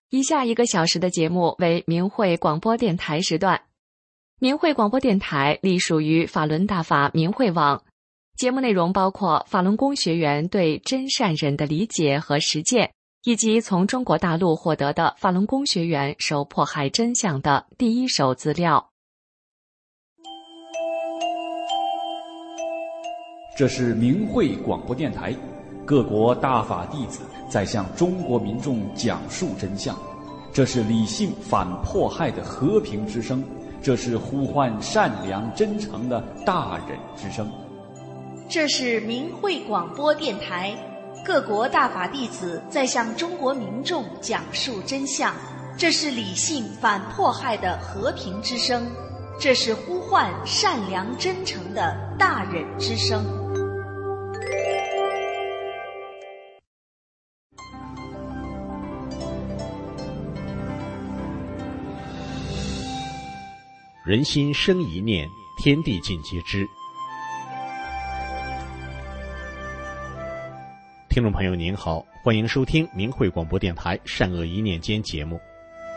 以下1个小时的节目为明慧广播电台时段。明慧广播电台隶属于法轮大法明慧网，节目内容包括法轮功学员对真善忍的理解和实践，以及从中国大陆获得的法轮功学员受迫害真相的第一手资料。 这是明慧广播电台，各国大法弟子在向中国民众讲述真相，这是理性反迫害的和平之声，这是呼唤善良真诚的大忍之声。 这是明慧广播电台，各国大法弟子在向中国民众讲述真相，这是理性反迫害的和平之声，这是呼唤善良真诚的大忍之声。 人心生一念，天地尽皆知。听众朋友您好，欢迎收听明慧广播电台善恶一念间节目。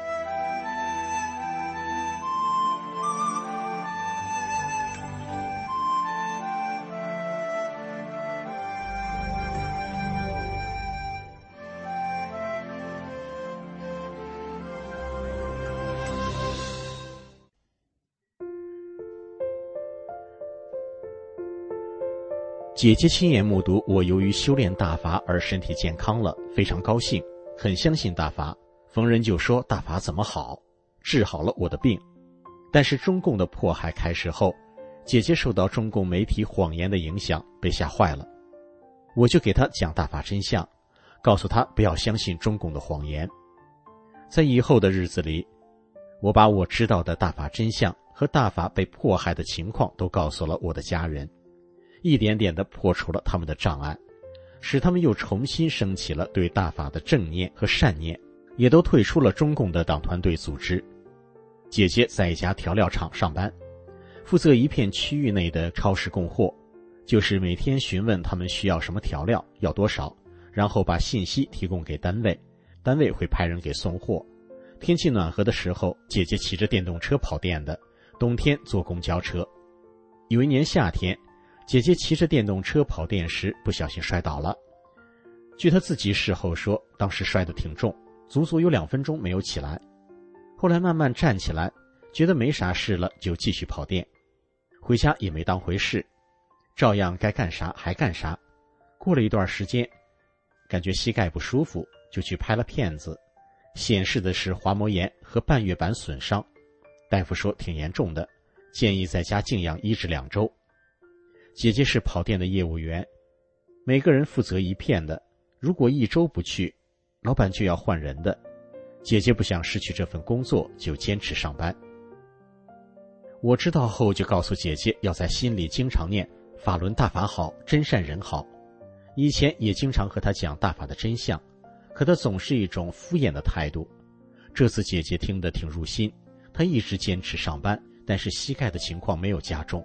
姐姐亲眼目睹我由于修炼大法而身体健康了，非常高兴，很相信大法，逢人就说大法怎么好，治好了我的病。但是中共的迫害开始后，姐姐受到中共媒体谎言的影响，被吓坏了。我就给她讲大法真相，告诉她不要相信中共的谎言。在以后的日子里，我把我知道的大法真相和大法被迫害的情况都告诉了我的家人，一点点地破除了他们的障碍，使他们又重新升起了对大法的正念和善念，也都退出了中共的党团队组织。姐姐在一家调料厂上班，负责一片区域内的超市供货，就是每天询问他们需要什么调料，要多少，然后把信息提供给单位，单位会派人给送货。天气暖和的时候，姐姐骑着电动车跑店的，冬天坐公交车。有一年夏天，姐姐骑着电动车跑店时不小心摔倒了，据她自己事后说，当时摔得挺重，足足有2分钟没有起来。后来慢慢站起来，觉得没啥事了，就继续跑店，回家也没当回事，照样该干啥还干啥。过了一段时间，感觉膝盖不舒服，就去拍了片子，显示的是滑膜炎和半月板损伤，大夫说挺严重的，建议在家静养1至2周。姐姐是跑店的业务员，每个人负责一片的，如果1周不去，老板就要换人的。姐姐不想失去这份工作，就坚持上班。我知道后就告诉姐姐要在心里经常念法轮大法好，真善人好。以前也经常和她讲大法的真相，可她总是一种敷衍的态度。这次姐姐听得挺入心，她一直坚持上班，但是膝盖的情况没有加重。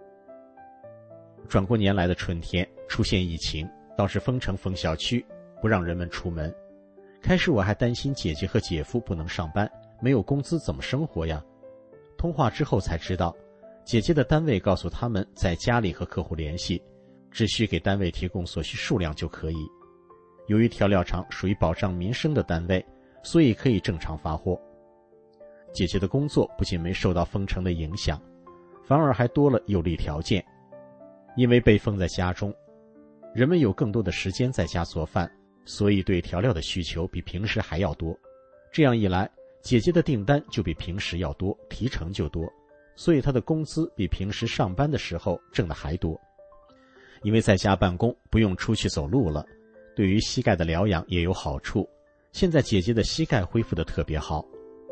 转过年来的春天，出现疫情，倒是封城封小区，不让人们出门。开始我还担心姐姐和姐夫不能上班，没有工资怎么生活呀？通话之后才知道，姐姐的单位告诉他们在家里和客户联系，只需给单位提供所需数量就可以。由于调料厂属于保障民生的单位，所以可以正常发货。姐姐的工作不仅没受到封城的影响，反而还多了有利条件。因为被封在家中，人们有更多的时间在家做饭，所以对调料的需求比平时还要多。这样一来，姐姐的订单就比平时要多，提成就多，所以她的工资比平时上班的时候挣的还多。因为在家办公，不用出去走路了，对于膝盖的疗养也有好处。现在姐姐的膝盖恢复得特别好。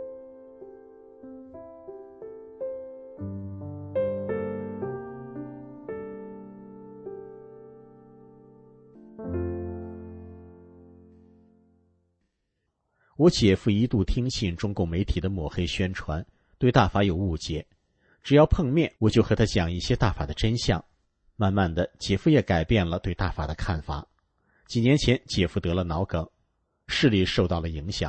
我姐夫一度听信中共媒体的抹黑宣传，对大法有误解，只要碰面我就和他讲一些大法的真相。慢慢的，姐夫也改变了对大法的看法。几年前姐夫得了脑梗，视力受到了影响，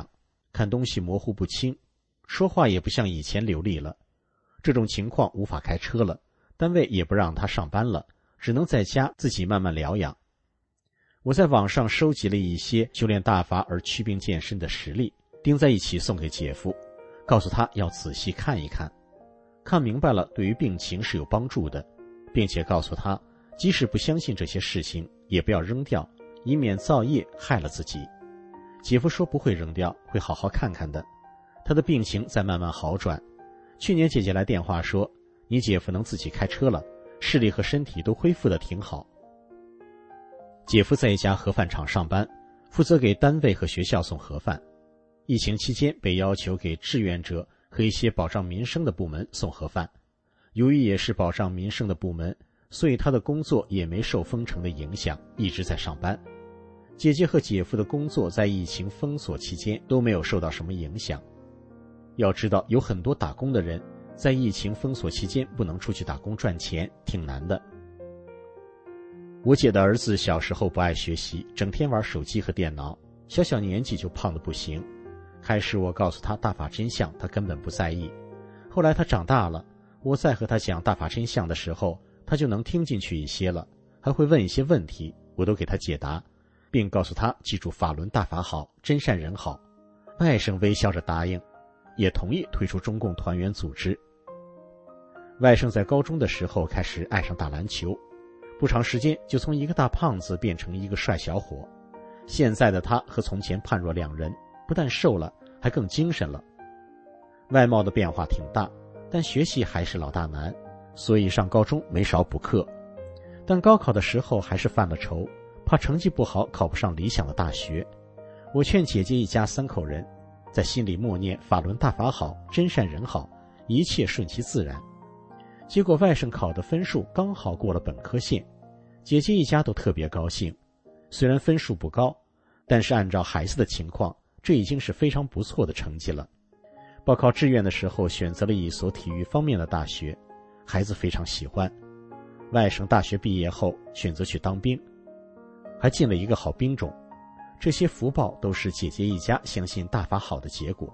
看东西模糊不清，说话也不像以前流利了。这种情况无法开车了，单位也不让他上班了，只能在家自己慢慢疗养。我在网上收集了一些修炼大法而祛病健身的实例，钉在一起送给姐夫，告诉他要仔细看一看，看明白了对于病情是有帮助的，并且告诉他即使不相信这些事情也不要扔掉，以免造业害了自己。姐夫说不会扔掉，会好好看看的，他的病情在慢慢好转。去年姐姐来电话说，你姐夫能自己开车了，视力和身体都恢复得挺好。姐夫在一家盒饭厂上班，负责给单位和学校送盒饭。疫情期间被要求给志愿者和一些保障民生的部门送盒饭，由于也是保障民生的部门，所以他的工作也没受封城的影响，一直在上班。姐姐和姐夫的工作在疫情封锁期间都没有受到什么影响。要知道有很多打工的人在疫情封锁期间不能出去打工赚钱，挺难的。我姐的儿子小时候不爱学习，整天玩手机和电脑，小年纪就胖得不行。开始我告诉他大法真相，他根本不在意。后来他长大了，我再和他讲大法真相的时候，他就能听进去一些了，还会问一些问题，我都给他解答，并告诉他记住法轮大法好，真善人好。外甥微笑着答应，也同意退出中共团员组织。外甥在高中的时候开始爱上打篮球，不长时间就从一个大胖子变成一个帅小伙。现在的他和从前判若两人，不但瘦了，还更精神了。外貌的变化挺大，但学习还是老大难，所以上高中没少补课。但高考的时候还是犯了愁，怕成绩不好考不上理想的大学。我劝姐姐一家3口人在心里默念法轮大法好，真善人好，一切顺其自然。结果外甥考的分数刚好过了本科线，姐姐一家都特别高兴。虽然分数不高，但是按照孩子的情况，这已经是非常不错的成绩了。报考志愿的时候选择了一所体育方面的大学，孩子非常喜欢。外甥大学毕业后选择去当兵，还进了一个好兵种。这些福报都是姐姐一家相信大法好的结果。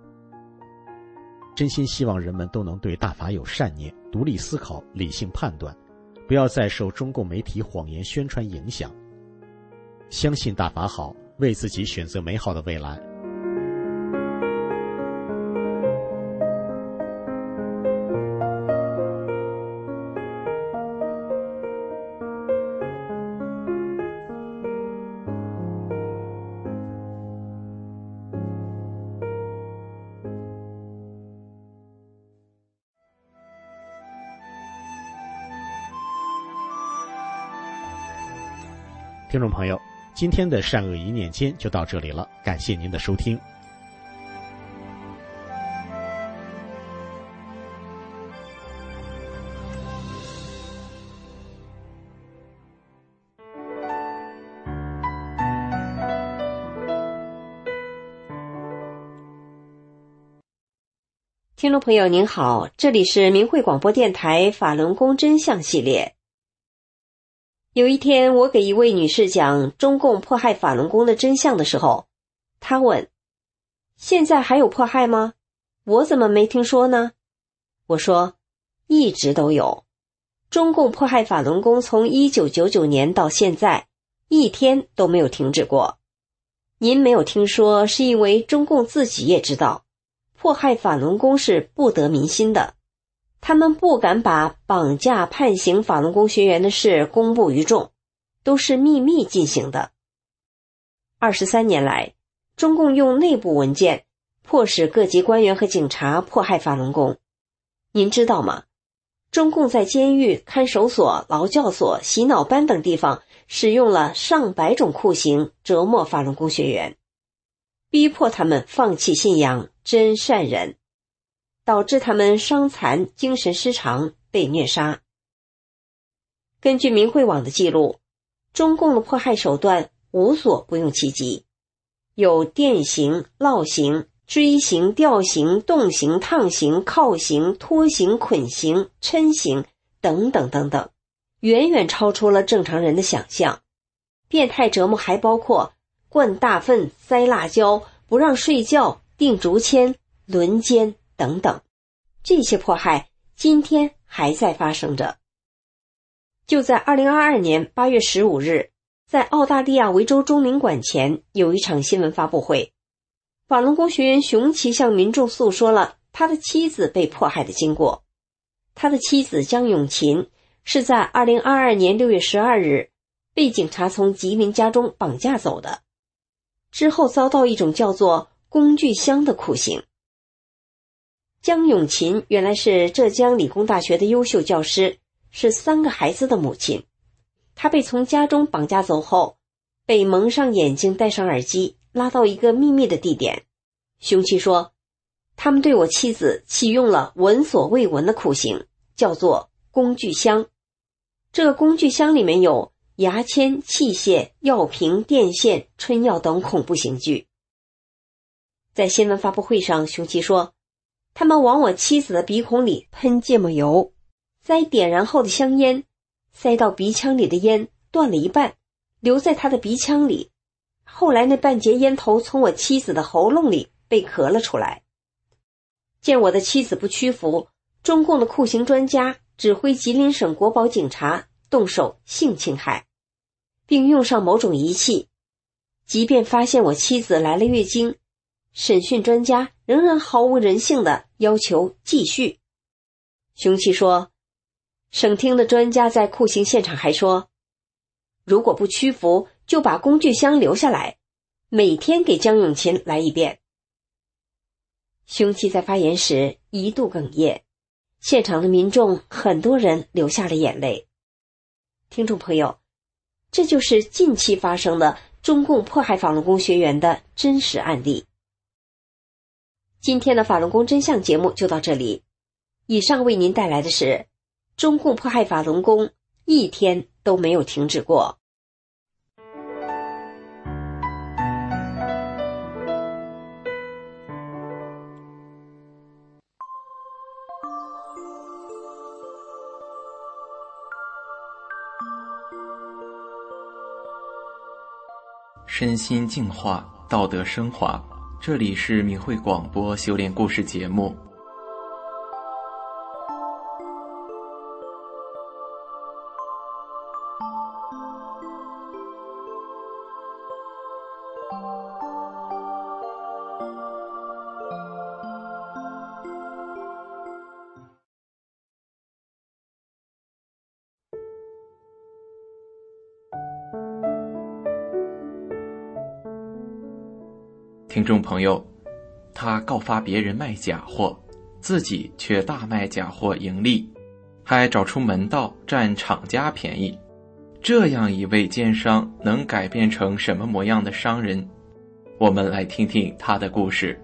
真心希望人们都能对大法有善念，独立思考，理性判断，不要再受中共媒体谎言宣传影响，相信大法好，为自己选择美好的未来。听众朋友，今天的善恶一念间就到这里了，感谢您的收听。 听众朋友您好，这里是明慧广播电台法轮功真相系列。有一天我给一位女士讲中共迫害法轮功的真相的时候，她问，现在还有迫害吗？我怎么没听说呢？我说，一直都有。中共迫害法轮功从1999年到现在，一天都没有停止过。您没有听说，是因为中共自己也知道，迫害法轮功是不得民心的。他们不敢把绑架判刑法轮功学员的事公布于众，都是秘密进行的。23年来，中共用内部文件迫使各级官员和警察迫害法轮功。您知道吗？中共在监狱、看守所、劳教所、洗脑班等地方使用了上百种酷刑折磨法轮功学员，逼迫他们放弃信仰真善忍，导致他们伤残、精神失常，被虐杀。根据明慧网的记录，中共的迫害手段无所不用其极，有电刑、烙刑、锥刑、吊刑、冻刑、烫刑、铐刑、拖刑、捆刑、抻刑等等等等，远远超出了正常人的想象。变态折磨还包括灌大粪、塞辣椒、 不让睡觉、钉竹签、轮奸等等。这些迫害今天还在发生着。就在2022年8月15日，在澳大利亚维州中领馆前有一场新闻发布会，法轮功学员熊奇向民众诉说了他的妻子被迫害的经过。他的妻子江永琴是在2022年6月12日被警察从吉林家中绑架走的，之后遭到一种叫做工具箱的酷刑。江永琴原来是浙江理工大学的优秀教师，是3个孩子的母亲。她被从家中绑架走后，被蒙上眼睛戴上耳机，拉到一个秘密的地点。熊奇说，他们对我妻子启用了闻所未闻的酷刑，叫做工具箱。这个工具箱里面有牙签、器械、药瓶、电线、春药等恐怖刑具。在新闻发布会上，熊奇说，他们往我妻子的鼻孔里喷芥末油，塞点燃后的香烟，塞到鼻腔里的烟断了一半，留在他的鼻腔里。后来那半截烟头从我妻子的喉咙里被咳了出来。见我的妻子不屈服，中共的酷刑专家指挥吉林省国保警察动手性侵害，并用上某种仪器。即便发现我妻子来了月经，审讯专家仍然毫无人性地要求继续。熊奇说，省厅的专家在酷刑现场还说，如果不屈服，就把工具箱留下来，每天给江永琴来一遍。熊奇在发言时一度哽咽，现场的民众很多人流下了眼泪。听众朋友，这就是近期发生的中共迫害法轮功学员的真实案例。今天的法轮功真相节目就到这里，以上为您带来的是中共迫害法轮功一天都没有停止过。 身心净化，道德升华。这里是明慧广播修炼故事节目。听众朋友，他告发别人卖假货，自己却大卖假货盈利，还找出门道占厂家便宜。这样一位奸商能改变成什么模样的商人？我们来听听他的故事。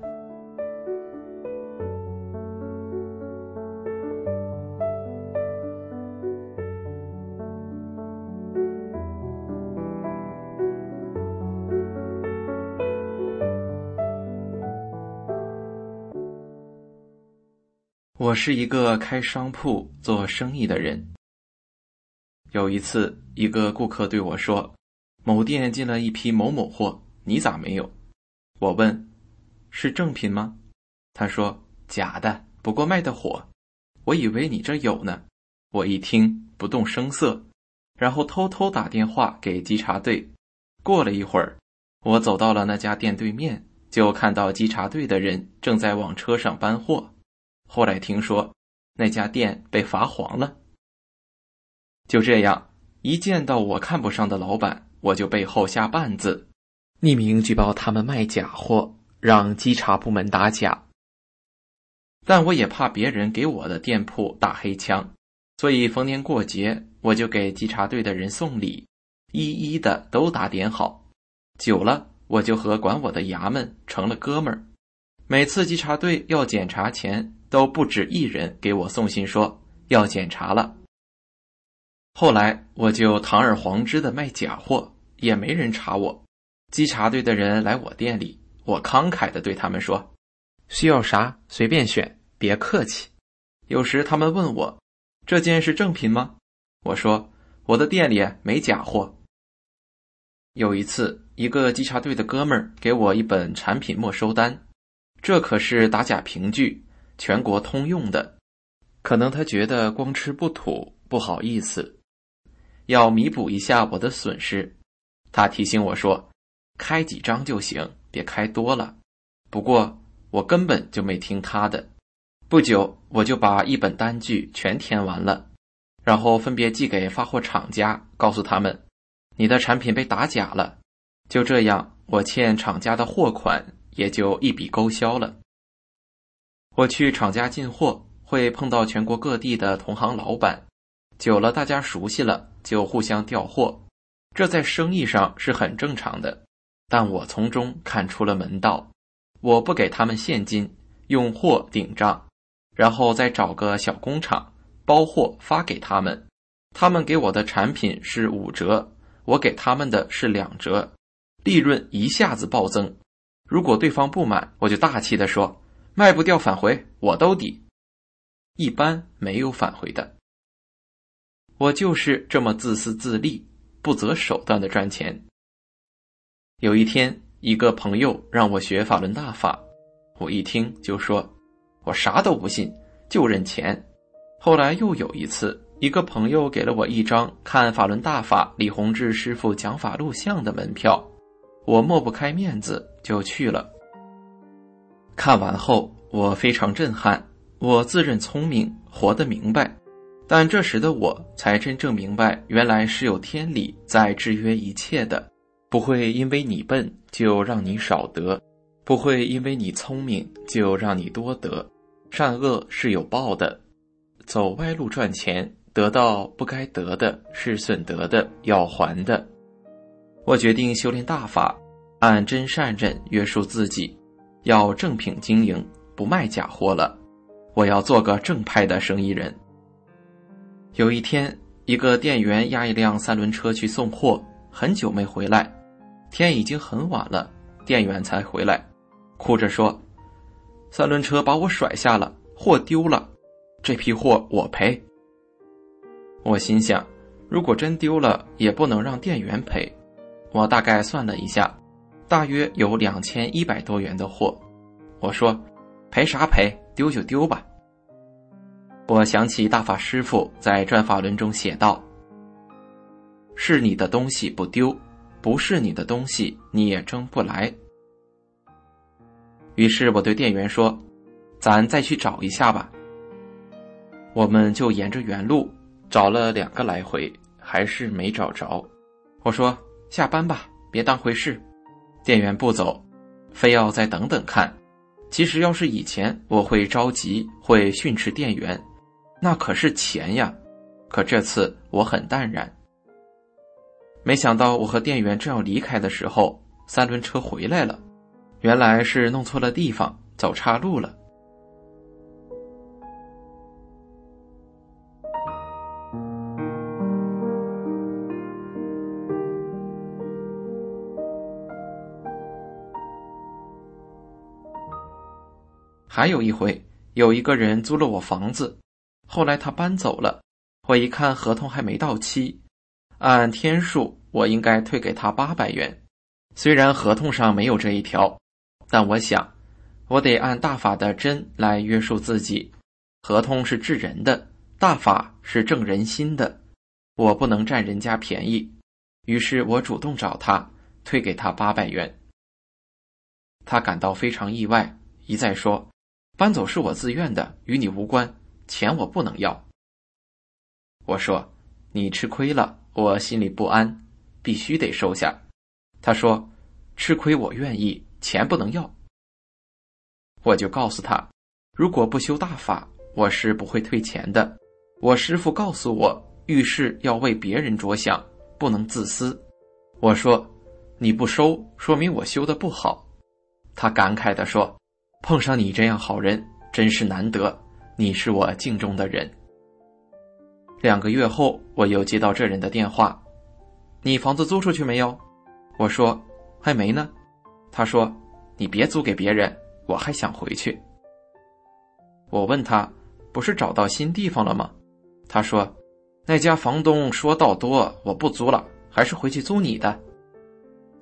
我是一个开商铺做生意的人。有一次，一个顾客对我说，某店进了一批某某货，你咋没有？我问，是正品吗？他说，假的，不过卖得火。我以为你这有呢。我一听不动声色，然后偷偷打电话给稽查队。过了一会儿，我走到了那家店对面，就看到稽查队的人正在往车上搬货。后来听说那家店被罚黄了。就这样，一见到我看不上的老板，我就背后下绊子，匿名举报他们卖假货，让稽查部门打假。但我也怕别人给我的店铺打黑枪，所以逢年过节我就给稽查队的人送礼，一一的都打点好。久了，我就和管我的衙门成了哥们儿。每次稽查队要检查前，都不止一人给我送信说要检查了。后来我就堂而皇之的卖假货，也没人查我。稽查队的人来我店里，我慷慨地对他们说，需要啥随便选，别客气。有时他们问我，这件是正品吗？我说，我的店里没假货。有一次， 一个稽查队的哥们儿给我一本产品没收单，这可是打假凭据，全国通用的。可能他觉得光吃不吐，不好意思，要弥补一下我的损失。他提醒我说，开几张就行，别开多了。不过我根本就没听他的。不久我就把一本单据全填完了，然后分别寄给发货厂家，告诉他们，你的产品被打假了。就这样，我欠厂家的货款也就一笔勾销了。我去厂家进货，会碰到全国各地的同行老板，久了大家熟悉了，就互相调货，这在生意上是很正常的。但我从中看出了门道，我不给他们现金，用货顶账，然后再找个小工厂包货发给他们，他们给我的产品是5折，我给他们的是2折，利润一下子暴增。如果对方不满，我就大气地说，卖不掉返回，我都抵。一般没有返回的。我就是这么自私自利，不择手段的赚钱。有一天，一个朋友让我学法轮大法，我一听就说，我啥都不信，就认钱。后来又有一次，一个朋友给了我一张看法轮大法李洪志师傅讲法录像的门票，我抹不开面子就去了。看完后我非常震撼，我自认聪明，活得明白，但这时的我才真正明白，原来是有天理在制约一切的，不会因为你笨就让你少得，不会因为你聪明就让你多得，善恶是有报的，走歪路赚钱，得到不该得的，是损得的，要还的。我决定修炼大法，按真善忍约束自己，要正品经营，不卖假货了。我要做个正派的生意人。有一天，一个店员押一辆3轮车去送货，很久没回来，天已经很晚了，店员才回来，哭着说，3轮车把我甩下了，货丢了，这批货我赔。我心想，如果真丢了，也不能让店员赔。我大概算了一下，大约有2100多元的货。我说，赔啥赔，丢就丢吧。我想起大法师父在转法轮中写道，是你的东西不丢，不是你的东西你也争不来。于是我对店员说，咱再去找一下吧。我们就沿着原路找了2个来回，还是没找着。我说，下班吧，别当回事。店员不走，非要再等等看。其实要是以前，我会着急，会训斥店员，那可是钱呀。可这次我很淡然。没想到我和店员正要离开的时候，3轮车回来了，原来是弄错了地方，走岔路了。还有一回，有一个人租了我房子，后来他搬走了，我一看合同还没到期，按天数我应该退给他800元。虽然合同上没有这一条，但我想我得按大法的真来约束自己，合同是治人的，大法是正人心的，我不能占人家便宜。于是我主动找他，退给他800元。他感到非常意外，一再说，搬走是我自愿的，与你无关，钱我不能要。我说，你吃亏了，我心里不安，必须得收下。他说，吃亏我愿意，钱不能要。我就告诉他，如果不修大法，我是不会退钱的。我师父告诉我，遇事要为别人着想，不能自私。我说，你不收，说明我修得不好。他感慨地说，碰上你这样好人，真是难得，你是我敬重的人。2个月后，我又接到这人的电话，你房子租出去没有？我说，还没呢。他说，你别租给别人，我还想回去。我问他，不是找到新地方了吗？他说，那家房东说道多，我不租了，还是回去租你的。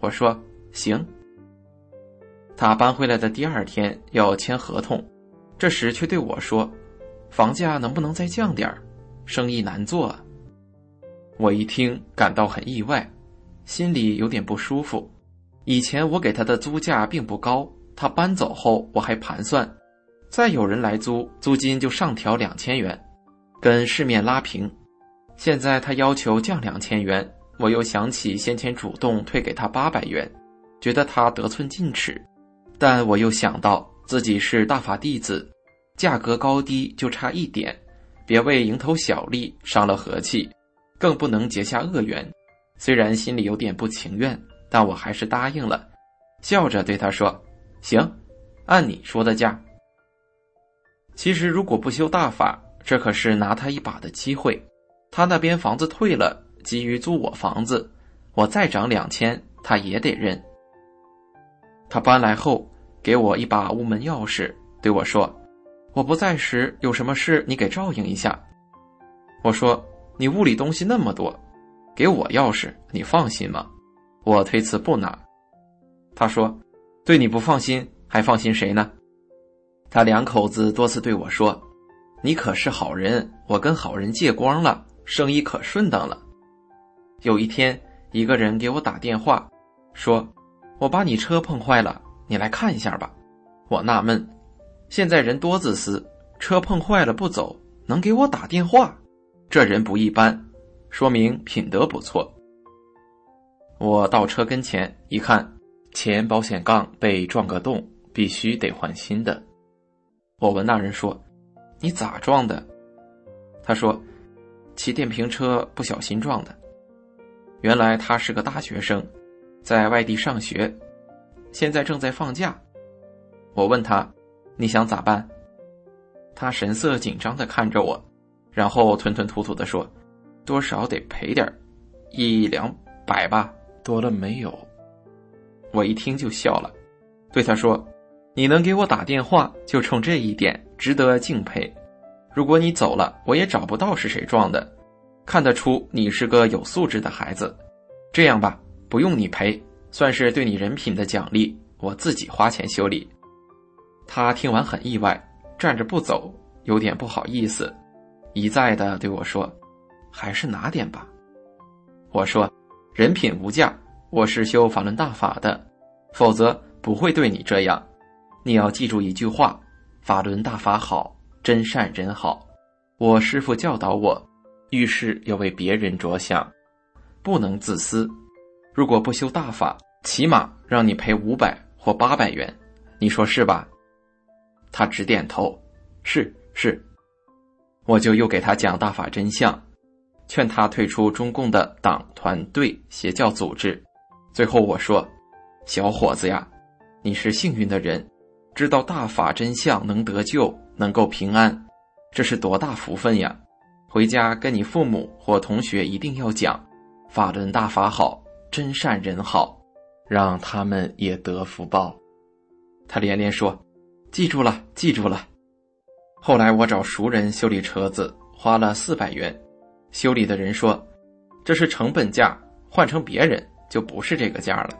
我说行。他搬回来的第二天要签合同，这时却对我说，房价能不能再降点儿，生意难做啊。我一听感到很意外，心里有点不舒服。以前我给他的租价并不高，他搬走后我还盘算，再有人来租，租金就上调2000元，跟市面拉平。现在他要求降2000元，我又想起先前主动退给他800元，觉得他得寸进尺。但我又想到自己是大法弟子，价格高低就差一点，别为蝇头小利伤了和气，更不能结下恶缘。虽然心里有点不情愿，但我还是答应了，笑着对他说，行，按你说的价。其实如果不修大法，这可是拿他一把的机会。他那边房子退了，急于租我房子，我再涨2000，他也得认。他搬来后给我一把屋门钥匙，对我说，我不在时有什么事你给照应一下。我说，你屋里东西那么多，给我钥匙你放心吗？我推辞不拿。他说，对你不放心还放心谁呢？他两口子多次对我说，你可是好人，我跟好人借光了，生意可顺当了。有一天一个人给我打电话说，我把你车碰坏了，你来看一下吧。我纳闷，现在人多自私，车碰坏了不走，能给我打电话，这人不一般，说明品德不错。我到车跟前一看，前保险杠被撞个洞，必须得换新的。我问那人说，你咋撞的？他说，骑电瓶车不小心撞的。原来他是个大学生，在外地上学，现在正在放假。我问他，你想咋办？他神色紧张地看着我，然后吞吞吐吐地说，多少得赔点，100-200吧，多了没有。我一听就笑了，对他说，你能给我打电话就冲这一点值得敬佩，如果你走了，我也找不到是谁撞的，看得出你是个有素质的孩子。这样吧，不用你赔，算是对你人品的奖励，我自己花钱修理。他听完很意外，站着不走，有点不好意思，一再的对我说，还是拿点吧。我说，人品无价，我是修法轮大法的，否则不会对你这样。你要记住一句话，法轮大法好，真善人好。我师父教导我，遇事要为别人着想，不能自私。如果不修大法，起码让你赔500或800元，你说是吧？他直点头，是。我就又给他讲大法真相，劝他退出中共的党、团队、邪教组织。最后我说，小伙子呀，你是幸运的人，知道大法真相能得救，能够平安，这是多大福分呀！回家跟你父母或同学一定要讲，法轮大法好，真善人好，让他们也得福报。他连连说，记住了。后来我找熟人修理车子，花了400元，修理的人说，这是成本价，换成别人就不是这个价了。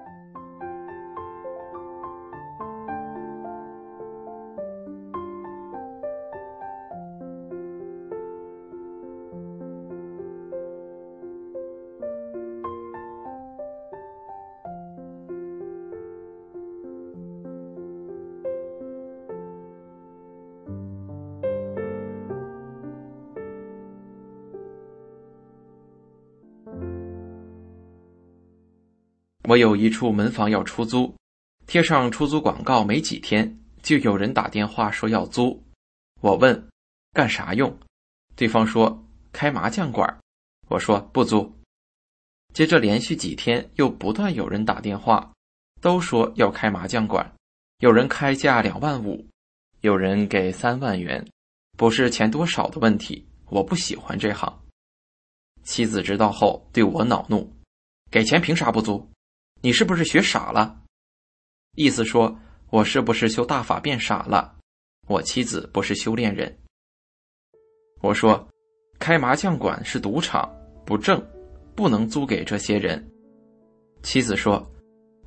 我有一处门房要出租，贴上出租广告没几天，就有人打电话说要租。我问干啥用，对方说开麻将馆。我说不租。接着连续几天又不断有人打电话，都说要开麻将馆，有人开价2万5，有人给3万元，不是钱多少的问题，我不喜欢这行。妻子知道后对我恼怒，给钱凭啥不租？你是不是学傻了？意思说我是不是修大法变傻了？我妻子不是修炼人。我说开麻将馆是赌场，不正，不能租给这些人。妻子说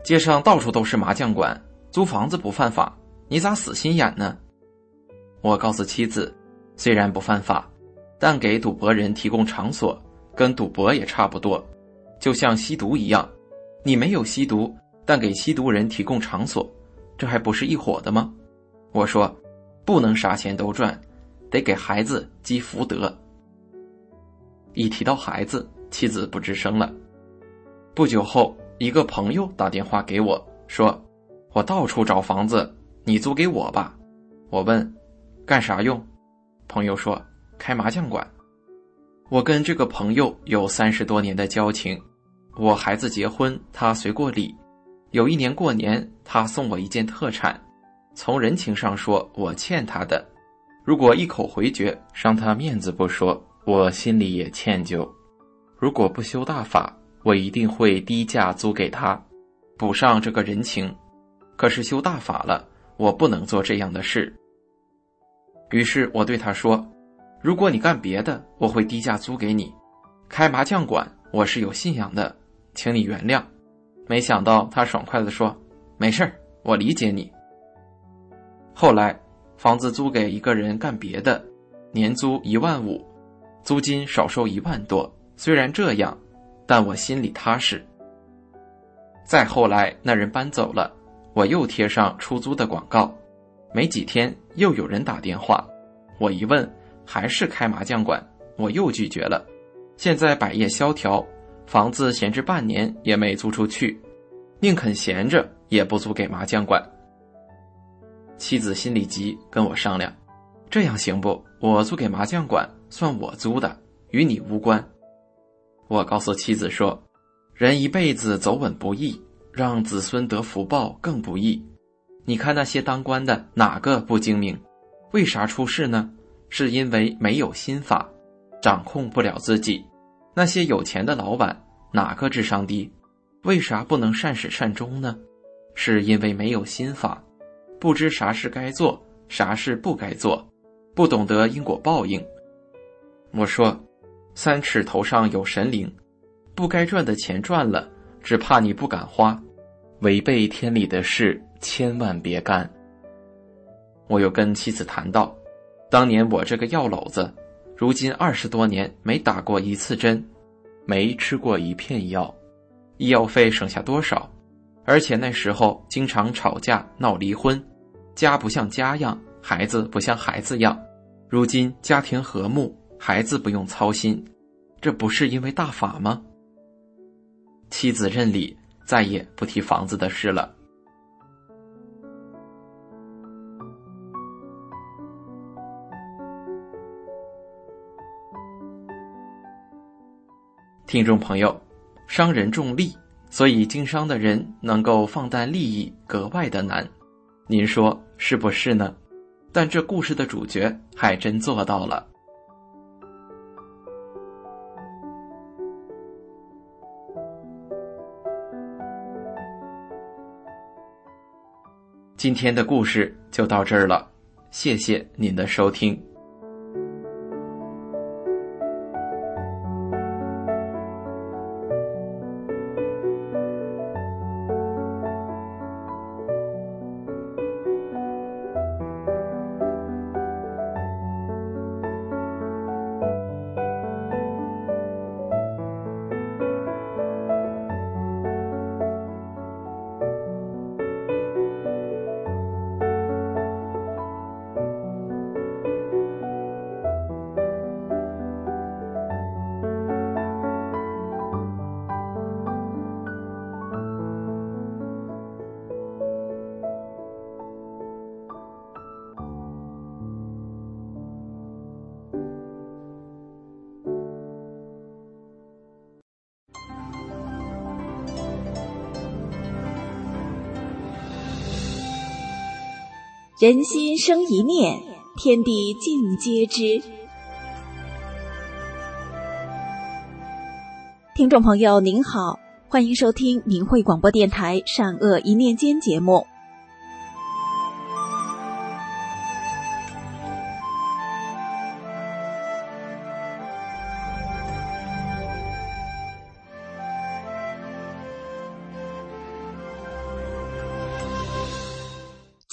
街上到处都是麻将馆，租房子不犯法，你咋死心眼呢？我告诉妻子，虽然不犯法，但给赌博人提供场所跟赌博也差不多，就像吸毒一样，你没有吸毒，但给吸毒人提供场所，这还不是一伙的吗？我说，不能啥钱都赚，得给孩子积福德。一提到孩子，妻子不吱声了。不久后，一个朋友打电话给我，说我到处找房子，你租给我吧。我问干啥用？朋友说开麻将馆。我跟这个朋友有30多年的交情，我孩子结婚他随过礼，有一年过年他送我一件特产，从人情上说我欠他的，如果一口回绝伤他面子不说，我心里也歉疚。如果不修大法，我一定会低价租给他，补上这个人情。可是修大法了，我不能做这样的事。于是我对他说，如果你干别的，我会低价租给你。开麻将馆，我是有信仰的，请你原谅。没想到他爽快地说，没事儿，我理解你。后来房子租给一个人干别的，年租15000，租金少收1万多。虽然这样，但我心里踏实。再后来那人搬走了，我又贴上出租的广告，没几天又有人打电话，我一问还是开麻将馆，我又拒绝了。现在百业萧条，房子闲置半年也没租出去，宁肯闲着也不租给麻将馆。妻子心里急，跟我商量，这样行不？我租给麻将馆算我租的，与你无关。我告诉妻子说，人一辈子走稳不易，让子孙得福报更不易。你看那些当官的哪个不精明？为啥出事呢？是因为没有心法，掌控不了自己。那些有钱的老板哪个智商低？为啥不能善始善终呢？是因为没有心法，不知啥事该做，啥事不该做，不懂得因果报应。我说，3尺头上有神灵，不该赚的钱赚了，只怕你不敢花，违背天理的事千万别干。我又跟妻子谈到，当年我这个药篓子，如今20多年没打过1次针，没吃过1片药，医药费省下多少？而且那时候经常吵架闹离婚，家不像家样，孩子不像孩子样。如今家庭和睦，孩子不用操心，这不是因为大法吗？妻子认理，再也不提房子的事了。听众朋友，商人重利，所以经商的人能够放淡利益格外的难，您说是不是呢？但这故事的主角还真做到了。今天的故事就到这儿了，谢谢您的收听。 人心生一念，天地尽皆知。听众朋友您好，欢迎收听明慧广播电台善恶一念间节目。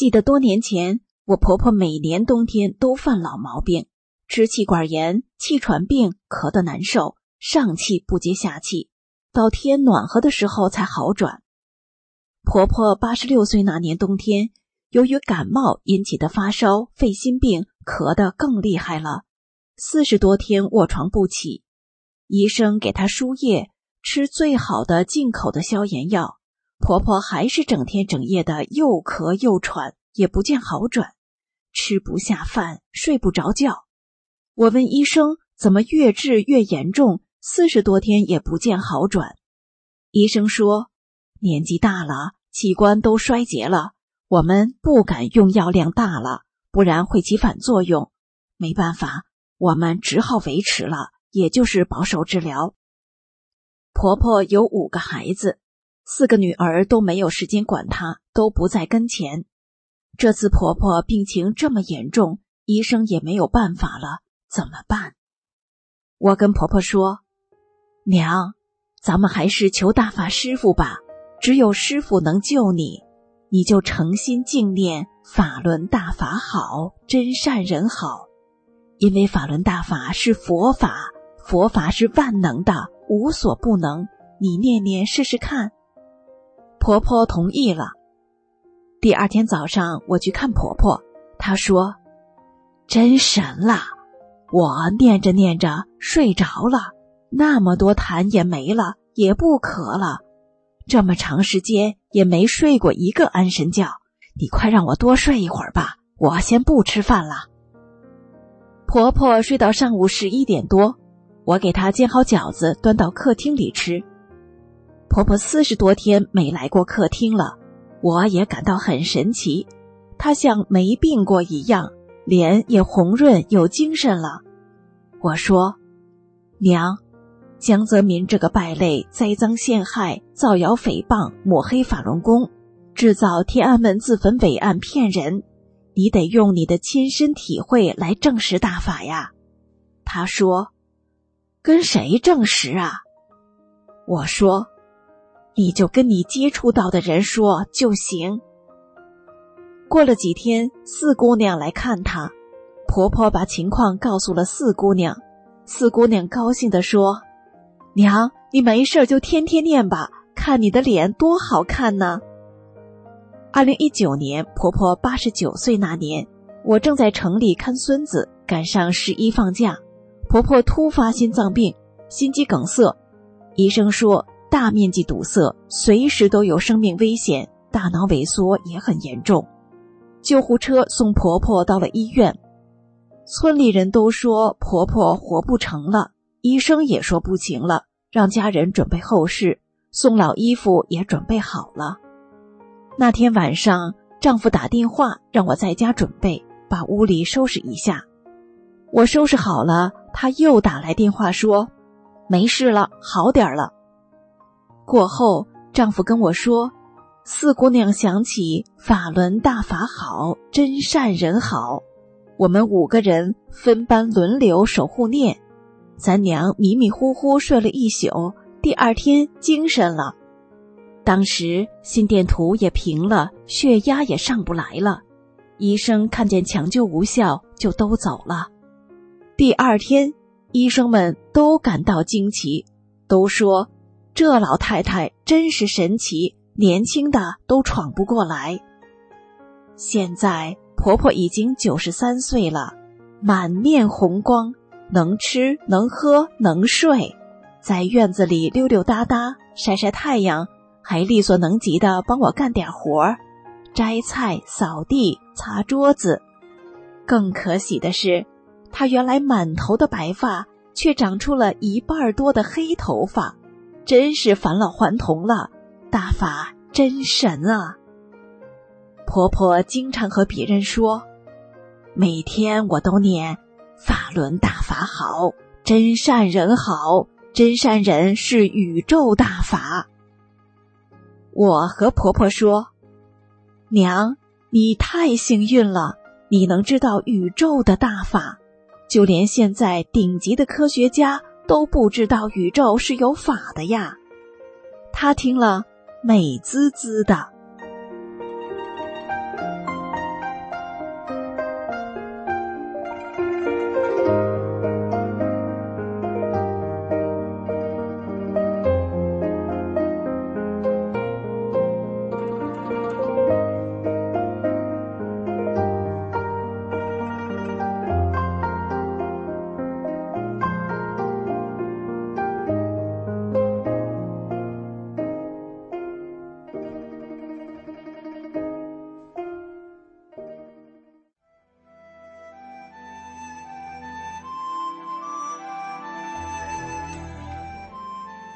记得多年前，我婆婆每年冬天都犯老毛病，支气管炎、气喘病，咳得难受，上气不接下气，到天暖和的时候才好转。婆婆86岁那年冬天，由于感冒引起的发烧、肺心病，咳得更厉害了，40多天卧床不起。医生给她输液，吃最好的进口的消炎药，婆婆还是整天整夜的又咳又喘，也不见好转，吃不下饭，睡不着觉。我问医生怎么越治越严重，40多天也不见好转。医生说，年纪大了，器官都衰竭了，我们不敢用药量大了，不然会起反作用。没办法，我们只好维持了，也就是保守治疗。婆婆有5个孩子，4个女儿都没有时间管她，都不在跟前。这次婆婆病情这么严重，医生也没有办法了，怎么办？我跟婆婆说，娘，咱们还是求大法师父吧，只有师父能救你，你就诚心敬念法轮大法好，真善人好。因为法轮大法是佛法，佛法是万能的，无所不能，你念念试试看。婆婆同意了。第2天早上我去看婆婆，她说，真神了，我念着念着睡着了，那么多痰也没了，也不咳了，这么长时间也没睡过一个安神觉，你快让我多睡一会儿吧，我先不吃饭了。婆婆睡到上午11点多，我给她煎好饺子端到客厅里吃。婆婆40多天没来过客厅了，我也感到很神奇，她像没病过一样，脸也红润有精神了。我说，娘，江泽民这个败类栽赃陷害，造谣诽谤，抹黑法轮功，制造天安门自焚伪案骗人，你得用你的亲身体会来证实大法呀。她说，跟谁证实啊？我说，你就跟你接触到的人说就行。过了几天，4姑娘来看她，婆婆把情况告诉了4姑娘，4姑娘高兴地说，娘，你没事就天天念吧，看你的脸多好看呢。2019年婆婆89岁那年，我正在城里看孙子，赶上11放假，婆婆突发心脏病，心肌梗塞，医生说大面积堵塞，随时都有生命危险，大脑萎缩也很严重。救护车送婆婆到了医院，村里人都说婆婆活不成了，医生也说不行了，让家人准备后事，送老衣服也准备好了。那天晚上，丈夫打电话让我在家准备，把屋里收拾一下。我收拾好了，他又打来电话说，没事了，好点了。过后，丈夫跟我说，4姑娘想起法轮大法好，真善人好，我们5个人分班轮流守护念，咱娘迷迷糊糊睡了一宿，第2天精神了。当时心电图也平了，血压也上不来了，医生看见抢救无效，就都走了。第2天，医生们都感到惊奇，都说这老太太真是神奇，年轻的都闯不过来。现在婆婆已经93岁了，满面红光，能吃能喝能睡，在院子里溜溜达达，晒晒太阳，还力所能及的帮我干点活，摘菜、扫地、擦桌子。更可喜的是，她原来满头的白发却长出了1半多的黑头发，真是返老还童了，大法真神啊。婆婆经常和别人说，每天我都念法轮大法好，真善人好，真善人是宇宙大法。我和婆婆说，娘，你太幸运了，你能知道宇宙的大法，就连现在顶级的科学家都不知道宇宙是有法的呀。她听了美滋滋的。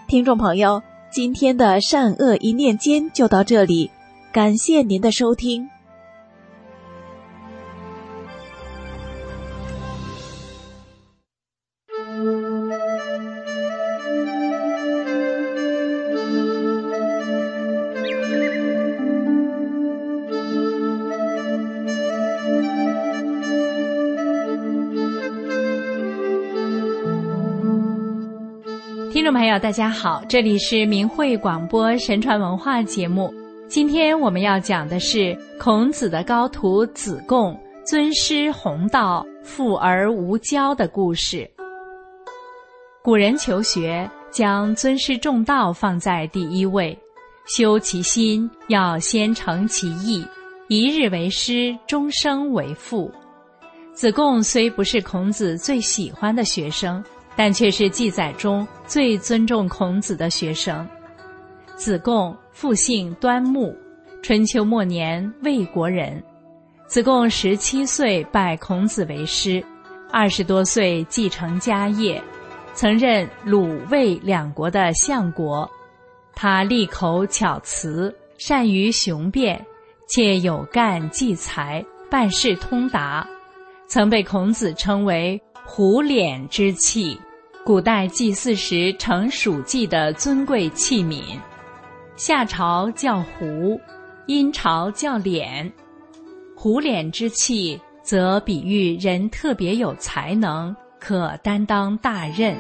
听众朋友，今天的善恶一念间就到这里，感谢您的收听。 听众朋友大家好，这里是明慧广播神传文化节目。今天我们要讲的是孔子的高徒子贡尊师弘道，富而无骄的故事。古人求学将尊师重道放在第一位，修其心要先诚其意，一日为师，终生为父。子贡虽不是孔子最喜欢的学生，但却是记载中最尊重孔子的学生。子贡父姓端木，春秋末年魏国人。子贡17岁拜孔子为师，20多岁继承家业，曾任鲁魏两国的相国。他利口巧辞，善于雄辩，且有干济才，办事通达，曾被孔子称为虎脸之器，古代祭祀时盛黍祭的尊贵器皿。夏朝叫胡，殷朝叫脸。虎脸之器则比喻人特别有才能，可担当大任。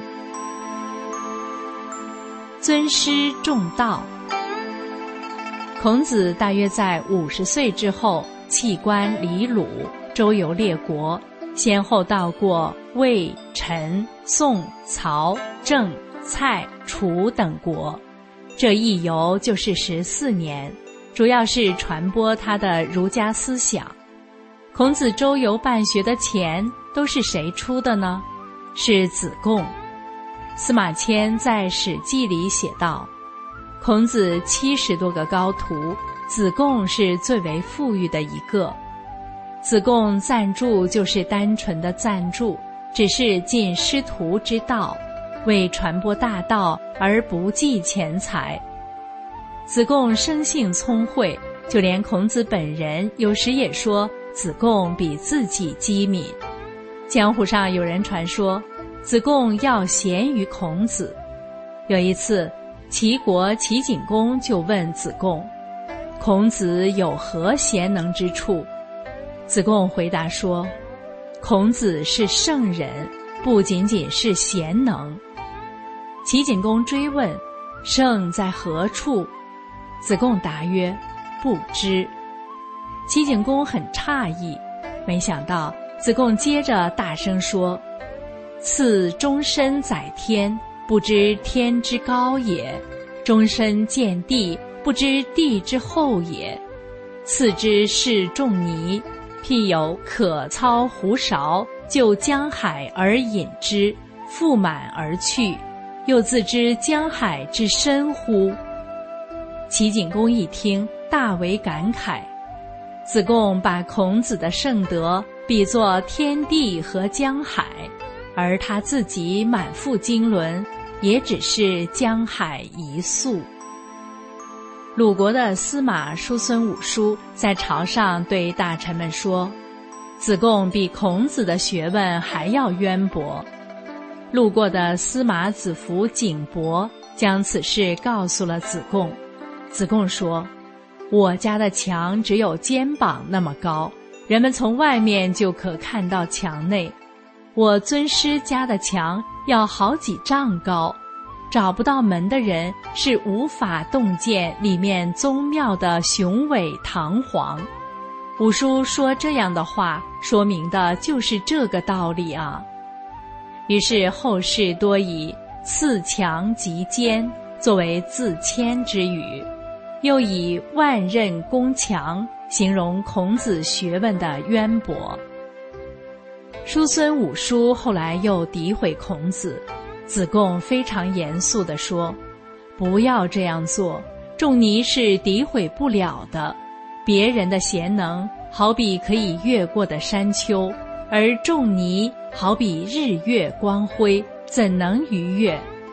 尊师重道。孔子大约在50岁之后弃官离鲁，周游列国，先后到过魏、陈、宋、曹、郑、蔡、楚等国，这一游就是14年，主要是传播他的儒家思想。孔子周游办学的钱都是谁出的呢？是子贡。司马迁在《史记》里写道，孔子70多个高徒，子贡是最为富裕的一个。子贡赞助就是单纯的赞助，只是尽师徒之道，为传播大道而不计钱财。子贡生性聪慧，就连孔子本人有时也说子贡比自己机敏。江湖上有人传说子贡要贤于孔子。有一次，齐国齐景公就问子贡，孔子有何贤能之处？子贡回答说，孔子是圣人，不仅仅是贤能。齐景公追问，圣在何处？子贡答曰，不知。齐景公很诧异，没想到子贡接着大声说，赐终身载天，不知天之高也；终身见地，不知地之厚也。赐之是仲尼，譬有可操胡勺，就江海而饮之，复满而去，又自知江海之深乎？齐景公一听，大为感慨。子贡把孔子的圣德比作天地和江海，而他自己满腹经纶，也只是江海一粟。鲁国的司马叔孙武叔在朝上对大臣们说，子贡比孔子的学问还要渊博。路过的司马子服景伯将此事告诉了子贡。子贡说，我家的墙只有肩膀那么高，人们从外面就可看到墙内。我尊师家的墙要好几丈高，找不到门的人是无法洞见里面宗庙的雄伟堂皇。武叔说这样的话，说明的就是这个道理啊。于是后世多以刺墙及坚作为自谦之语，又以万仞攻墙形容孔子学问的渊博。叔孙武叔后来又诋毁孔子，子贡非常严肃地说，不要这样做，仲尼是诋毁不了的。别人的贤能好比可以越过的山丘，而仲尼好比日月光辉，怎能逾越？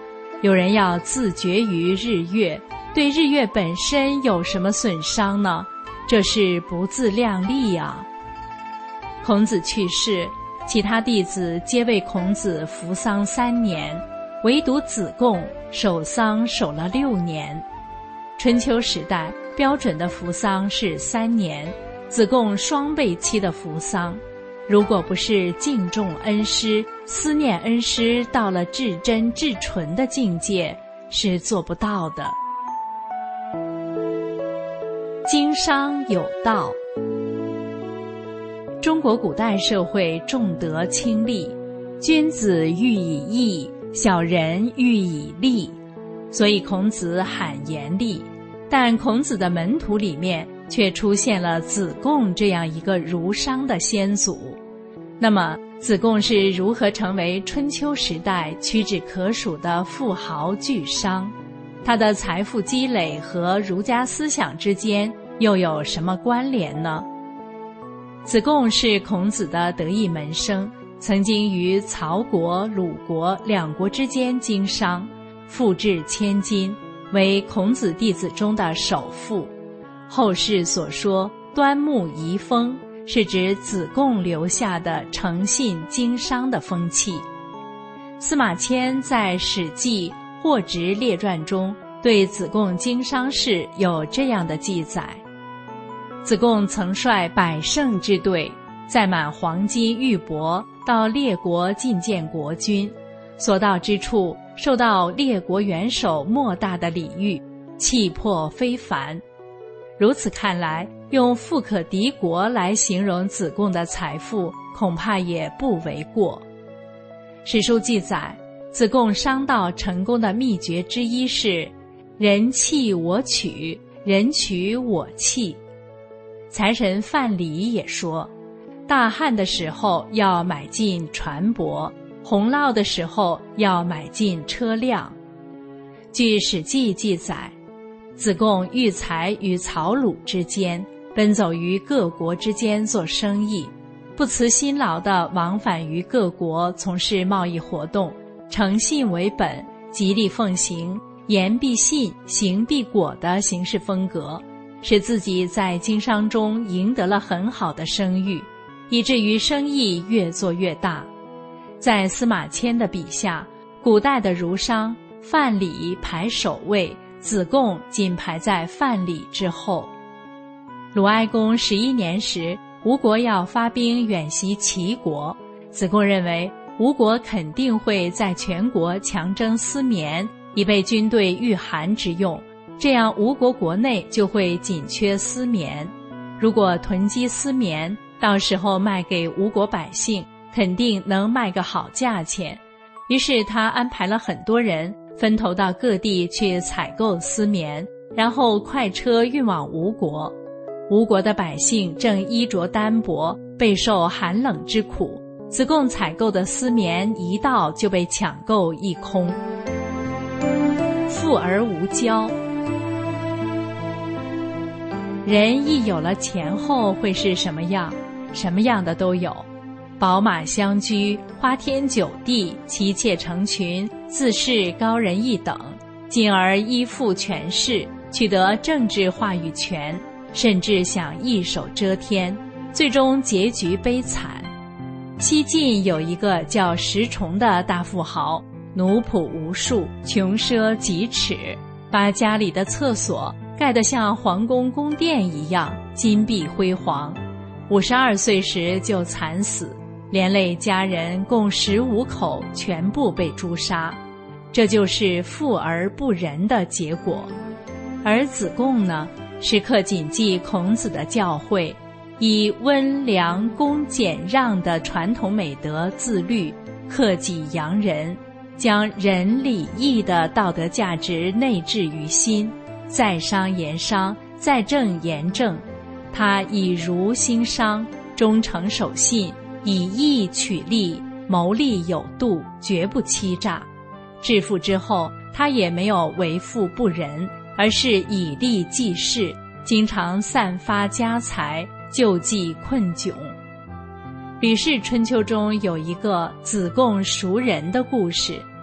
有人要自绝于日月，对日月本身有什么损伤呢？这是不自量力啊。孔子去世，其他弟子皆为孔子服丧3年，唯独子贡守丧守了6年。春秋时代标准的服丧是3年，子贡双倍期的服丧。如果不是敬重恩师，思念恩师到了至真至纯的境界，是做不到的。经商有道。中国古代社会重德轻利，君子喻以义，小人喻以利，所以孔子罕严厉。但孔子的门徒里面却出现了子贡这样一个儒商的先祖。那么子贡是如何成为春秋时代屈指可数的富豪巨商？他的财富积累和儒家思想之间又有什么关联呢？子贡是孔子的得意门生，曾经于曹国、鲁国2国之间经商，富至千金，为孔子弟子中的首富。后世所说端木遗风，是指子贡留下的诚信经商的风气。司马迁在《史记·货殖列传》中对子贡经商事有这样的记载：子贡曾率百乘之队，载满黄金玉帛，到列国觐见国君，所到之处受到列国元首莫大的礼遇，气魄非凡。如此看来，用富可敌国来形容子贡的财富，恐怕也不为过。史书记载，子贡商道成功的秘诀之一是人弃我取，人取我弃。财神范蠡也说，大旱的时候要买进船舶，洪涝的时候要买进车辆。据《史记》记载，子贡育才于曹鲁之间，奔走于各国之间做生意，不辞辛劳地往返于各国从事贸易活动，诚信为本，极力奉行言必信，行必果的行事风格，使自己在经商中赢得了很好的声誉，以至于生意越做越大。在司马迁的笔下，古代的儒商范蠡排首位，子贡仅排在范蠡之后。鲁哀公11年时，吴国要发兵远袭齐国，子贡认为吴国肯定会在全国强征丝棉，以备军队御寒之用，这样吴国国内就会紧缺丝棉。如果囤积丝棉，到时候卖给吴国百姓，肯定能卖个好价钱。于是他安排了很多人分头到各地去采购丝棉，然后快车运往吴国。吴国的百姓正衣着单薄，备受寒冷之苦，子贡采购的丝棉一到就被抢购一空。富而无骄，人一有了钱后会是什么样？什么样的都有，宝马相居，花天酒地，妻妾成群，自视高人一等，进而依附权势，取得政治话语权，甚至想一手遮天，最终结局悲惨。西晋有一个叫石崇的大富豪，奴仆无数，穷奢极侈，把家里的厕所盖得像皇宫宫殿一样，金碧辉煌。52岁时就惨死，连累家人共15口全部被诛杀。这就是富而不仁的结果。而子贡呢，时刻谨记孔子的教诲，以温良恭俭让的传统美德自律，克己扬人，将仁礼义的道德价值内置于心，在商言商，在政言政。他以儒兴商，忠诚守信，以义取利，谋利有度，绝不欺诈。致富之后，他也没有为富不仁，而是以利济世，经常散发家财，救济困窘。《吕氏春秋》中有一个子贡赎人的故事，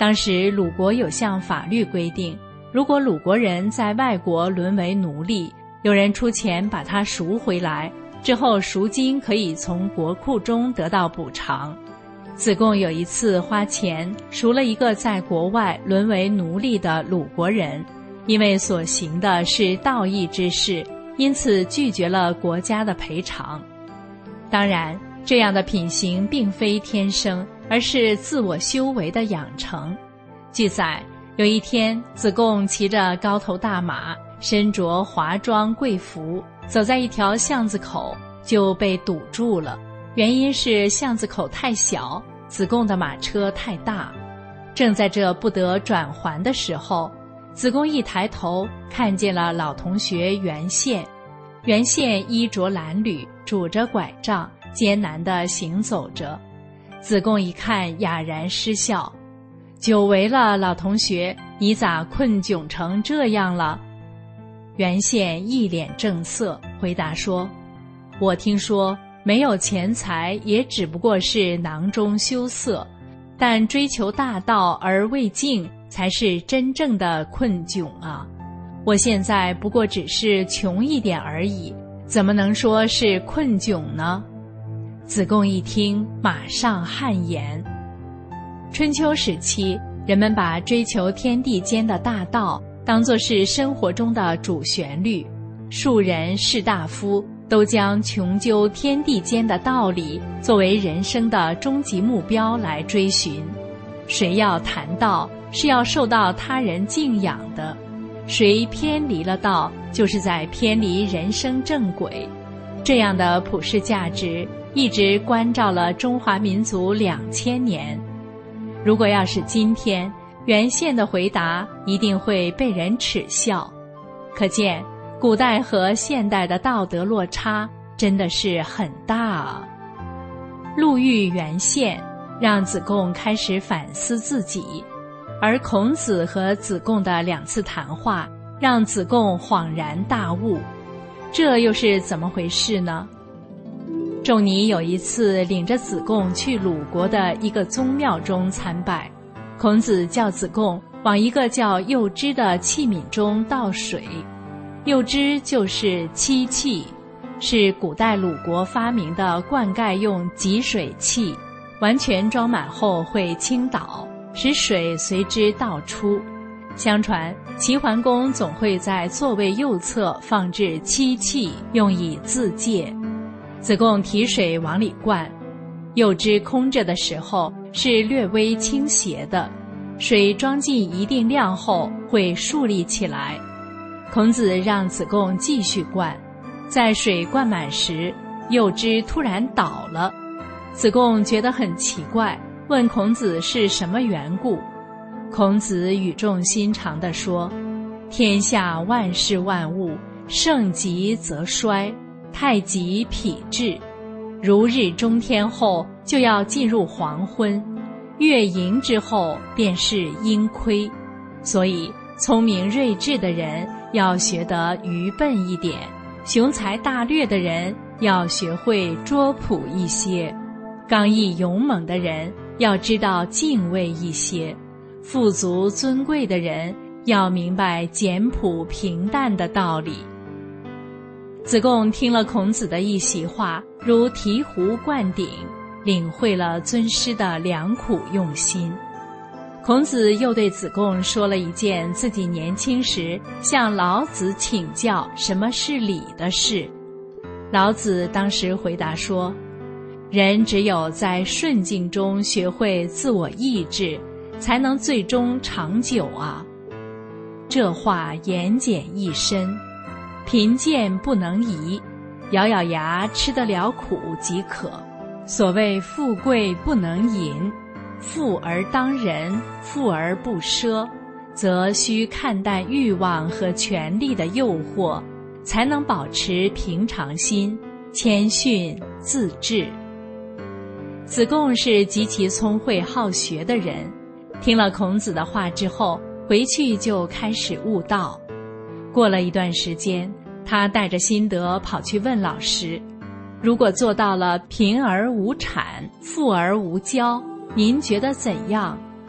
当时鲁国有项法律规定，如果鲁国人在外国沦为奴隶，有人出钱把他赎回来，之后赎金可以从国库中得到补偿。子贡有一次花钱赎了一个在国外沦为奴隶的鲁国人，因为所行的是道义之事，因此拒绝了国家的赔偿。当然，这样的品行并非天生，而是自我修为的养成。记载，有一天，子贡骑着高头大马，身着华装贵服，走在一条巷子口，就被堵住了。原因是巷子口太小，子贡的马车太大。正在这不得转圜的时候，子贡一抬头，看见了老同学袁宪。袁宪衣着褴褛，拄着拐杖，艰难地行走着。子贡一看，哑然失笑：“久违了，老同学，你咋困窘成这样了？”袁宪一脸正色，回答说：“我听说没有钱财也只不过是囊中羞涩，但追求大道而未尽，才是真正的困窘啊！我现在不过只是穷一点而已，怎么能说是困窘呢？”子贡一听，马上汗颜。春秋时期，人们把追求天地间的大道当作是生活中的主旋律，庶人士大夫都将穷究天地间的道理作为人生的终极目标来追寻。谁要谈道，是要受到他人敬仰的；谁偏离了道，就是在偏离人生正轨。这样的普世价值一直关照了中华民族2000年。如果要是今天，袁宪的回答一定会被人耻笑。可见古代和现代的道德落差真的是很大啊。路遇袁宪，让子贡开始反思自己，而孔子和子贡的2次谈话让子贡恍然大悟。这又是怎么回事呢？仲尼有一次领着子贡去鲁国的一个宗庙中参拜，孔子叫子贡往一个叫柚枝的器皿中倒水。柚枝就是漆器，是古代鲁国发明的灌溉用集水器，完全装满后会倾倒，使水随之倒出。相传齐桓公总会在座位右侧放置漆器，用以自戒。子贡提水往里灌，柚枝空着的时候是略微倾斜的，水装进一定量后会竖立起来。孔子让子贡继续灌，在水灌满时，柚枝突然倒了。子贡觉得很奇怪，问孔子是什么缘故。孔子语重心长地说：“天下万事万物，盛极则衰，太极否至。如日中天后，就要进入黄昏，月盈之后便是阴亏。所以聪明睿智的人要学得愚笨一点，雄才大略的人要学会拙朴一些，刚毅勇猛的人要知道敬畏一些，富足尊贵的人要明白简朴平淡的道理。”子贡听了孔子的一席话，如醍醐灌顶，领会了尊师的良苦用心。孔子又对子贡说了一件自己年轻时向老子请教什么是礼的事。老子当时回答说：“人只有在顺境中学会自我抑制，才能最终长久啊。”这话言简意深，贫贱不能移，咬咬牙吃得了苦即可。所谓富贵不能淫，富而当仁，富而不奢，则需看淡欲望和权力的诱惑，才能保持平常心，谦逊自制。子贡是极其聪慧好学的人，听了孔子的话之后，回去就开始悟道。过了一段时间，他带着心得跑去问老师：“如果做到了贫而无产，富而无骄，您觉得怎样？”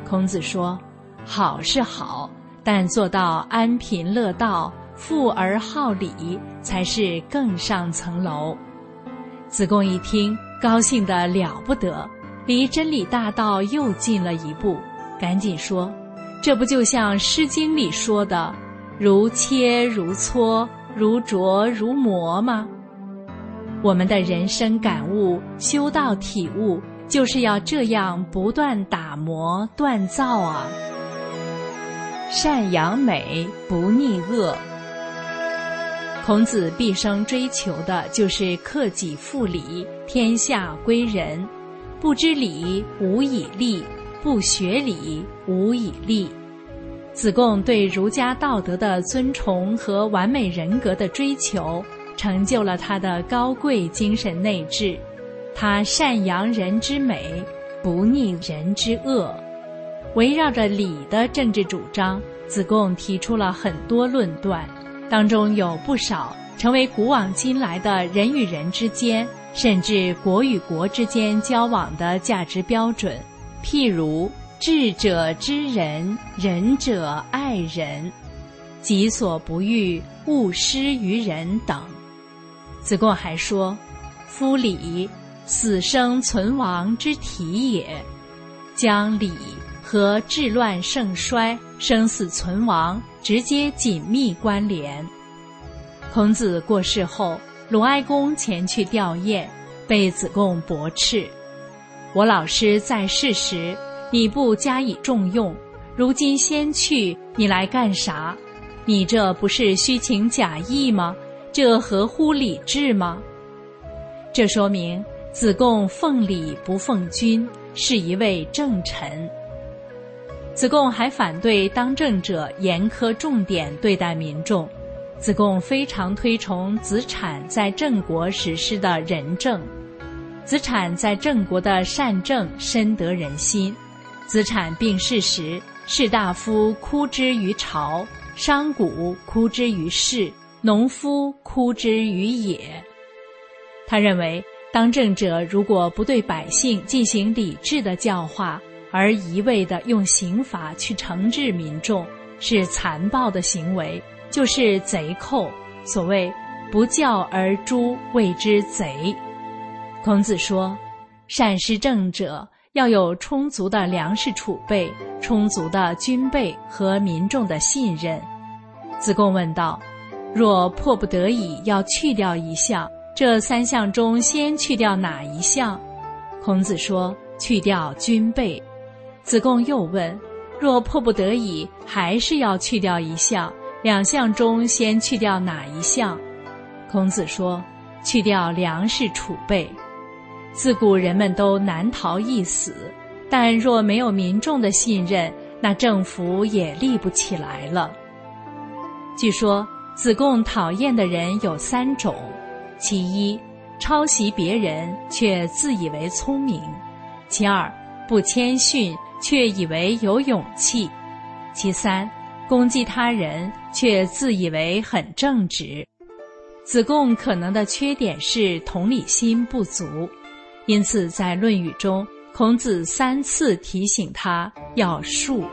孔子说：好是好，但做到安贫乐道，富而好礼，才是更上层楼。子贡一听，高兴得了不得，离真理大道又近了一步，赶紧说：这不就像《诗经》里说的如切如磋，如琢如磨吗？我们的人生感悟、修道体悟，就是要这样不断打磨锻造啊。善养美，不逆恶。孔子毕生追求的就是克己复礼，天下归仁。不知礼，无以立；不学礼，无以立。子贡对儒家道德的尊崇和完美人格的追求，成就了他的高贵精神内质。他善扬人之美，不逆人之恶。围绕着礼的政治主张，子贡提出了很多论断，当中有不少成为古往今来的人与人之间，甚至国与国之间交往的价值标准。譬如智者知人，仁者爱人，己所不欲，勿施于人等。子贡还说：夫礼，死生存亡之体也。将礼和治乱盛衰、生死存亡直接紧密关联。孔子过世后，鲁哀公前去吊唁，被子贡驳斥：我老师在世时，你不加以重用，如今先去，你来干啥？你这不是虚情假意吗？这合乎礼制吗？这说明子贡奉礼不奉君，是一位正臣。子贡还反对当政者严苛重点对待民众。子贡非常推崇子产在郑国实施的仁政。子产在郑国的善政深得人心。子产病逝时，士大夫哭之于朝，商贾哭之于市，农夫哭之于野。他认为，当政者如果不对百姓进行理智的教化，而一味地用刑罚去惩治民众，是残暴的行为，就是贼寇。所谓不教而诛，谓之贼。孔子说，善施政者要有充足的粮食储备、充足的军备和民众的信任。子贡问道：若迫不得已要去掉一项，这三项中先去掉哪一项？孔子说：去掉军备。子贡又问：若迫不得已还是要去掉一项，两项中先去掉哪一项？孔子说：去掉粮食储备。自古人们都难逃一死，但若没有民众的信任，那政府也立不起来了。据说子贡讨厌的人有3种：其一，抄袭别人却自以为聪明；其二，不谦逊却以为有勇气；其三，攻击他人却自以为很正直。子贡可能的缺点是同理心不足，因此在《论语》中，孔子3次提醒他要恕。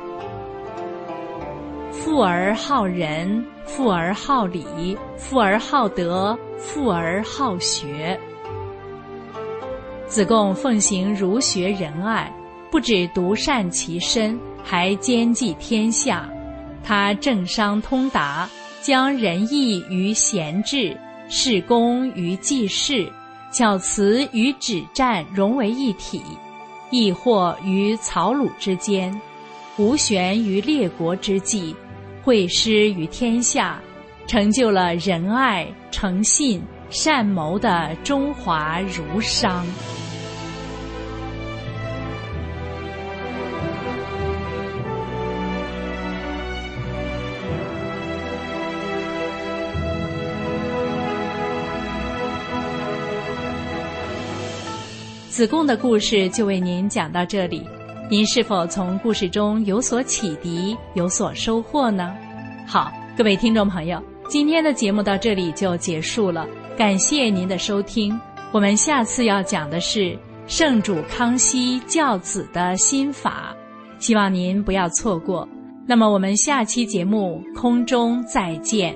富而好仁，富而好礼，富而好德，富而好学。子贡奉行儒学仁爱，不只独善其身，还兼济天下。他政商通达，将仁义与贤治、事公与济世、巧辞与止战融为一体，易货于曹鲁之间，无悬于列国之际，惠施于天下，成就了仁爱、诚信、善谋的中华儒商。子贡的故事就为您讲到这里，您是否从故事中有所启迪，有所收获呢？好，各位听众朋友，今天的节目到这里就结束了，感谢您的收听。我们下次要讲的是圣主康熙教子的心法， 希望您不要错过。那么我们下期节目空中再见。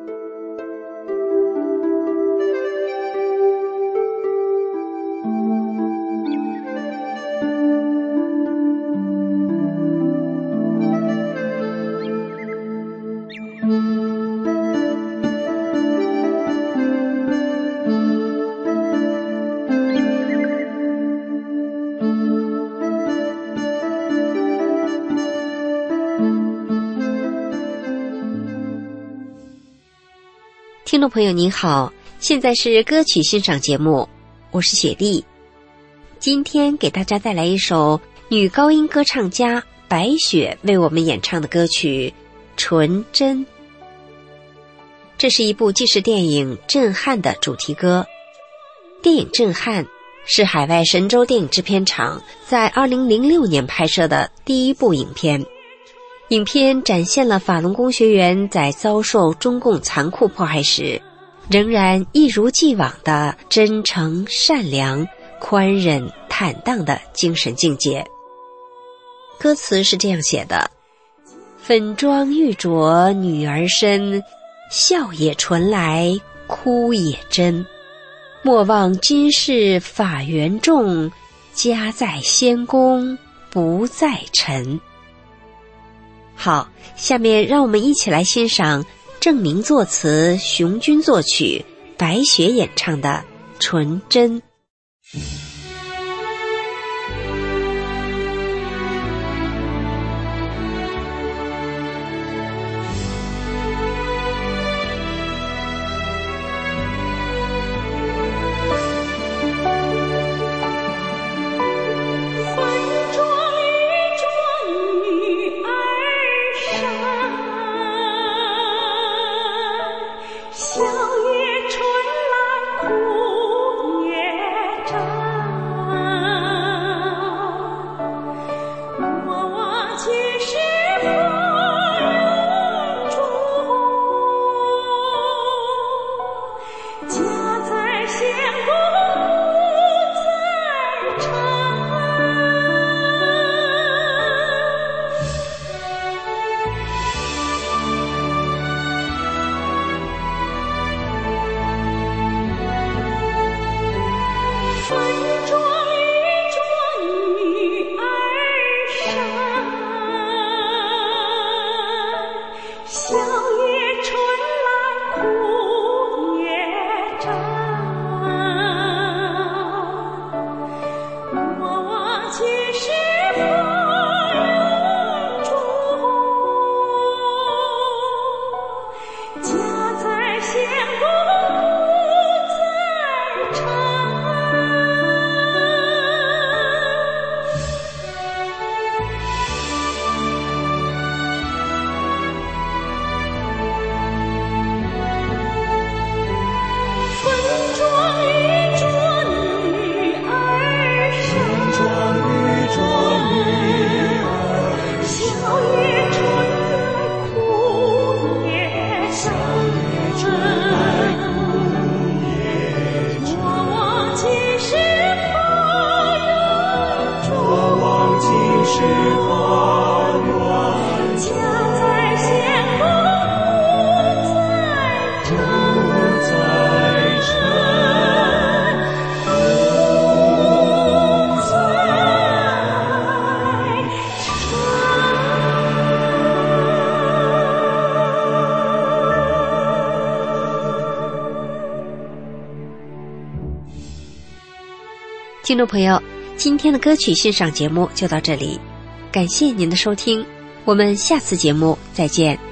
听众朋友您好，现在是歌曲欣赏节目，我是雪莉。今天给大家带来一首女高音歌唱家白雪为我们演唱的歌曲《纯真》。这是一部纪实电影《震撼》的主题歌。电影《震撼》是海外神州电影制片厂在2006年拍摄的第一部影片。影片展现了法轮功学员在遭受中共残酷迫害时，仍然一如既往的真诚、善良、宽忍、坦荡的精神境界。歌词是这样写的：粉妆玉琢女儿身，笑也纯来，哭也真。莫忘今世法缘重，家在仙宫不在尘。好，下面让我们一起来欣赏郑明作词、熊军作曲、白雪演唱的《纯真》。听众朋友，今天的歌曲欣赏节目就到这里，感谢您的收听，我们下次节目再见。